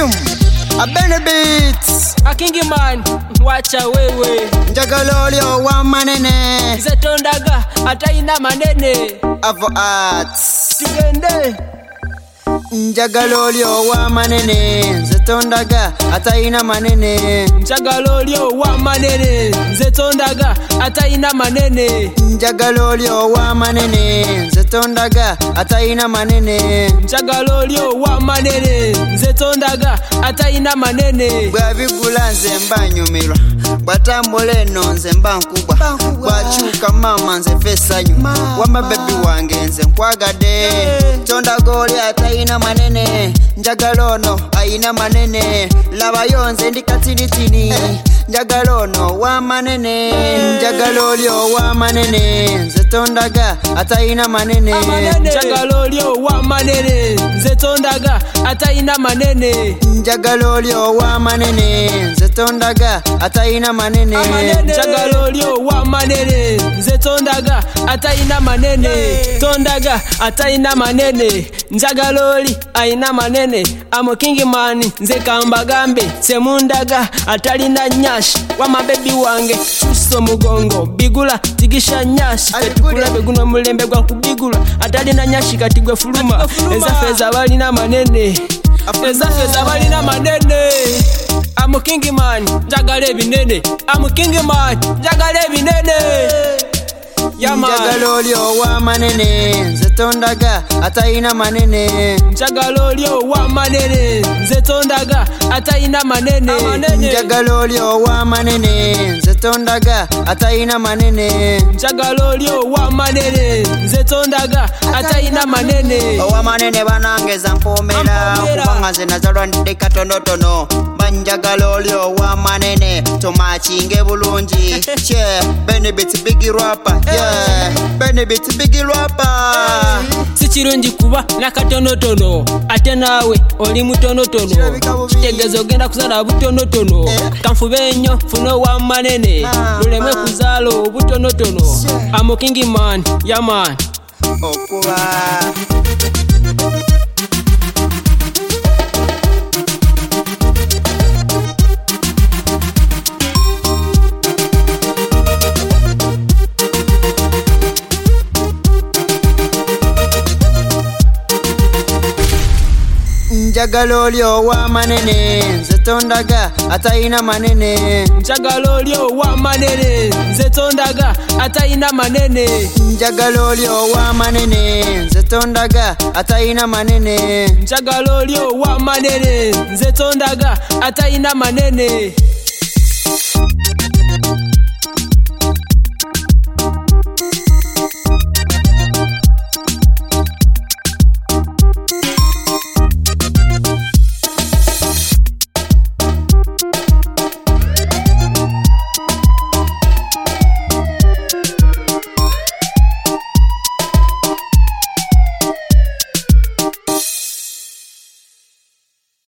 Boom. A Benefits. A Kingi man, wacha wewe. Njagalolio wa manene. Zetondaga, ataina manene. Avo Arts. Tugende. Njagalolio wa manene. Zetondaga, ataina manene. Njagalolio wa manene. Zetondaga, ataina manene. Njagalolio wa manene. Zetondaga, ataina manene. Njagalolio wa manene. Zetondaga, ataina manene. Bwabigula nze mbanyumirwa, bwatambula eno nze mba nkubwa, bwakyuka mama nze fesanyu, wama bebi wange nze nkwagadde. Tondaga oli atayina manene, njagala ono ayina manene, labayo nze ndi katinitini. Njagala ono wa manene, njagala olyo wa manene, nze tondaga atayina manene. Njagala olyo wa manene, nze tondaga atayina manene. Njagala olyo wa manene, nze tondaga atayina manene. Njagala olyo wa manene, nze tondaga atayina manene. Tondaga atayina manene, njagala oli ayina manene. Amo Kingi man, nze kambagambe, semundaga atalina nyashi. Wama baby wange, chuso mugongo, bigula tigisha nyashi. Katukulabe guno mulembe gwa kubigula, atalina nyashi katigwe fuluma. Ezafeza balina manene, ezafeza balina manene. Amo Kingi man, njagala ebinene. Amo Kingi man, njagala ebinene. Njagala olyo wa manene, nze tondaga atayina manene. Njagala olyo wa manene, nze tondaga atayina manene. Njagala olyo wa manene, nze tondaga atayina manene. Njagala olyo wa manene, nze tondaga atayina manene. Owa manene banangeza mpomera, kubanga nze nazalwa ndi katonotono. Banjagala olyo wa manene, tomachinge bulungi. Benefits big rapper, yeah. Benefits big rapper. Si kirungi kuba nakatonotono, ate naawe oli mutonotono. Kitegeeza ogenda kuzaala butonotono. Kanfube nnyo funa wa manene, lulemwe kuzaala obutonotono. Amo Kingi man, yeah man. Okuba njagala olyo wa manene, nze tondaga atayina manene. Njagala olyo wa manene, nze tondaga atayina manene. Njagala olyo wa manene, nze tondaga atayina manene. Njagala olyo wa manene, nze tondaga atayina manene.